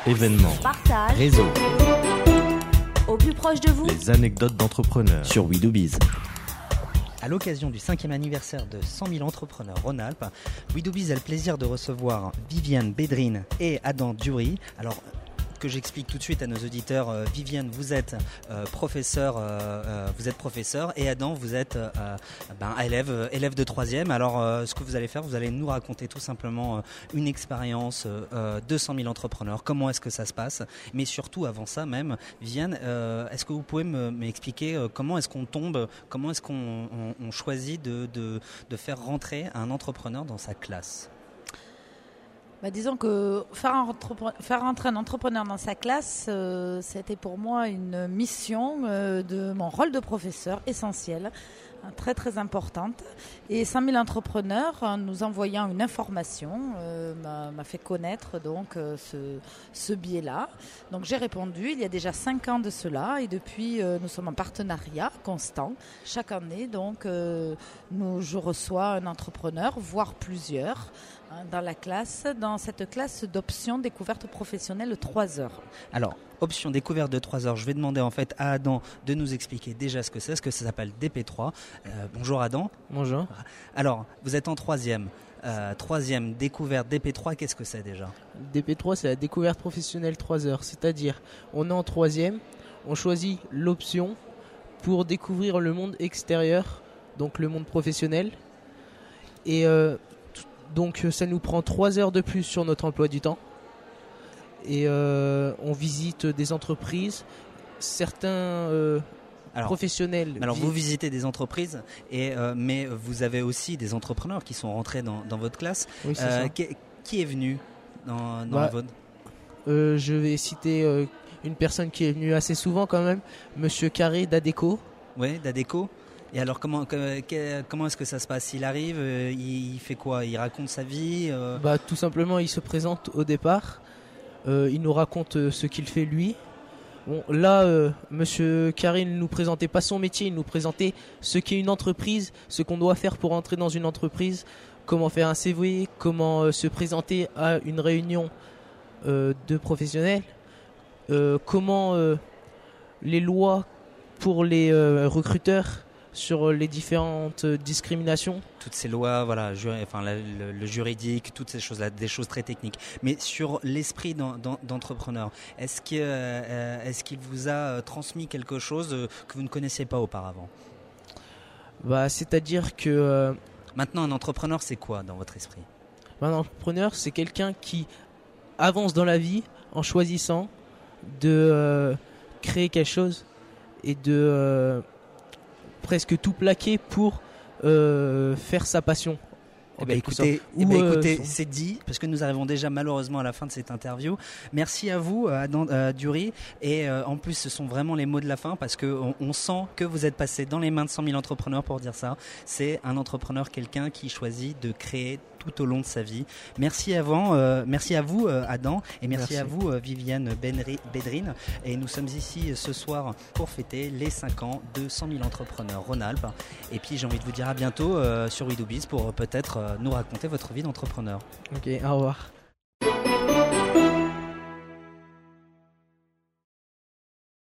Événements, partage, réseau, au plus proche de vous. les anecdotes d'entrepreneurs sur We Do Biz. À l'occasion du 5e anniversaire de 100 000 entrepreneurs Rhône-Alpes, We Do Biz a le plaisir de recevoir Viviane Bédrine et Adam Dury. Alors, que j'explique tout de suite à nos auditeurs, Viviane, vous êtes professeur et Adam, vous êtes élève de 3e. Alors, ce que vous allez faire, vous allez nous raconter tout simplement une expérience de 100 000 entrepreneurs. Comment est-ce que ça se passe? Mais surtout, avant ça même, Viviane, est-ce que vous pouvez m'expliquer comment est-ce qu'on tombe, comment est-ce qu'on choisit de faire rentrer un entrepreneur dans sa classe? Disons que faire rentrer un entrepreneur dans sa classe, c'était pour moi une mission de mon rôle de professeur essentielle, très très importante. Et 100 000 entrepreneurs, en nous envoyant une information, m'a fait connaître donc ce biais-là. Donc j'ai répondu il y a déjà 5 ans de cela et depuis nous sommes en partenariat constant. Chaque année donc je reçois un entrepreneur, voire plusieurs, dans cette classe d'options découverte professionnelle 3 heures. Alors, option découverte de 3 heures, je vais demander en fait à Adam de nous expliquer déjà ce que c'est, ce que ça s'appelle DP3. Bonjour Adam. Bonjour. Alors, vous êtes en 3e. 3e découverte DP3, qu'est-ce que c'est déjà? DP3, c'est la découverte professionnelle 3 heures. C'est-à-dire, on est en 3e, on choisit l'option pour découvrir le monde extérieur, donc le monde professionnel. Et donc ça nous prend 3 heures de plus sur notre emploi du temps. Et on visite des entreprises, certains professionnels. Alors vous visitez des entreprises, mais vous avez aussi des entrepreneurs qui sont rentrés dans votre classe. Oui, c'est ça. Qui est venu dans la vôtre? Je vais citer une personne qui est venue assez souvent quand même, Monsieur Carré d'Adeco. Oui, d'Adeco. Et alors comment est-ce que ça se passe? Il arrive, il fait quoi? Il raconte sa vie Tout simplement, il se présente au départ. Il nous raconte ce qu'il fait lui. Bon, là, Monsieur Carré ne nous présentait pas son métier, il nous présentait ce qu'est une entreprise, ce qu'on doit faire pour entrer dans une entreprise, comment faire un CV, comment se présenter à une réunion de professionnels, comment les lois pour les recruteurs sur les différentes discriminations. Toutes ces lois, voilà, le juridique, toutes ces choses-là, des choses très techniques. Mais sur l'esprit d'entrepreneur, est-ce qu'il vous a transmis quelque chose que vous ne connaissiez pas auparavant? C'est-à-dire que... Maintenant, un entrepreneur, c'est quoi dans votre esprit? Un entrepreneur, c'est quelqu'un qui avance dans la vie en choisissant de créer quelque chose et de... presque tout plaquer pour faire sa passion. Écoutez, c'est dit, parce que nous arrivons déjà malheureusement à la fin de cette interview. Merci à vous, Adam Dury. Et en plus, ce sont vraiment les mots de la fin, parce qu'on sent que vous êtes passé dans les mains de 100 000 entrepreneurs pour dire ça. C'est un entrepreneur, quelqu'un qui choisit de créer tout au long de sa vie. Merci à vous, Adam, et merci à vous, Viviane Bédrine. Et nous sommes ici ce soir pour fêter les 5 ans de 100 000 entrepreneurs Rhône-Alpes. Et puis j'ai envie de vous dire à bientôt sur We Do Biz pour peut-être nous raconter votre vie d'entrepreneur. Ok, au revoir.